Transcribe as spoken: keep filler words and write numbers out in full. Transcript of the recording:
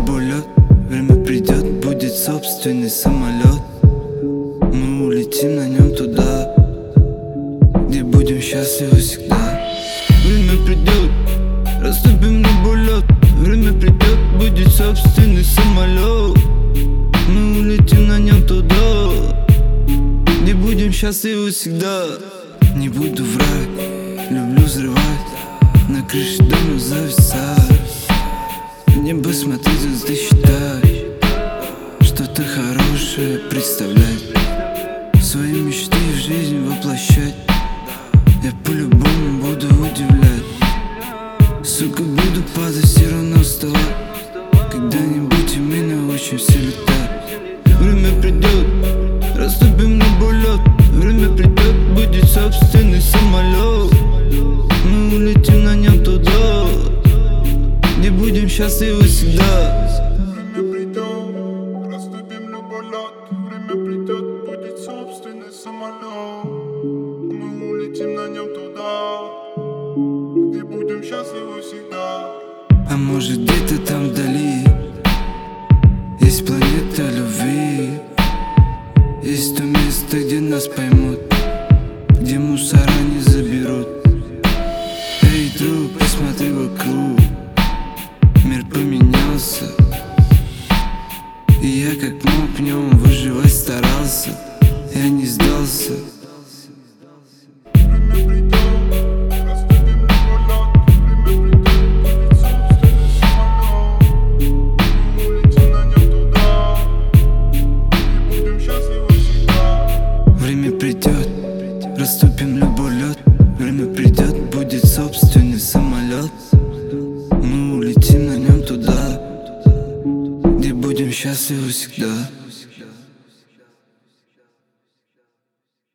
любой лед. Время придет, будет собственный самолет. Мы улетим на нем туда, где будем счастливы всегда. Время придет, расступим любой лед. Время придет, будет собственный самолет. Мы улетим на нем туда, где будем счастливы всегда. Не буду врать, люблю взрывать, на крыше дома зависать. В небо смотреть, звезды считать, что-то хорошее представлять, свои мечты в жизнь воплощать. Я по-любому буду удивлять. Сука, буду падать, все равно вставать. Когда-нибудь и мы научимся летать. Время придет, расступим любой лед. Время придет, будет собственный самолет. Мы улетим на нем туда, где будем счастливы всегда. Время придет, расступим любой лед. Время придет, будет собственный самолет. Мы улетим на нем туда, где будем счастливы всегда. А может где-то там вдали есть планета любви, есть то место, где нас поймут, где мусора не заберут. Эй, друг, посмотри вокруг, мир поменялся, и я как мог в нем выживать старался. Я не сдался. Время придет, расступим любой лед. Время придет, будет собственный самолет. Мы улетим на нем туда, где будем счастливы всегда. Время придет, расступим любой лед. Время придет, будет собственный самолет. Мы улетим на нем туда, где будем счастливы всегда.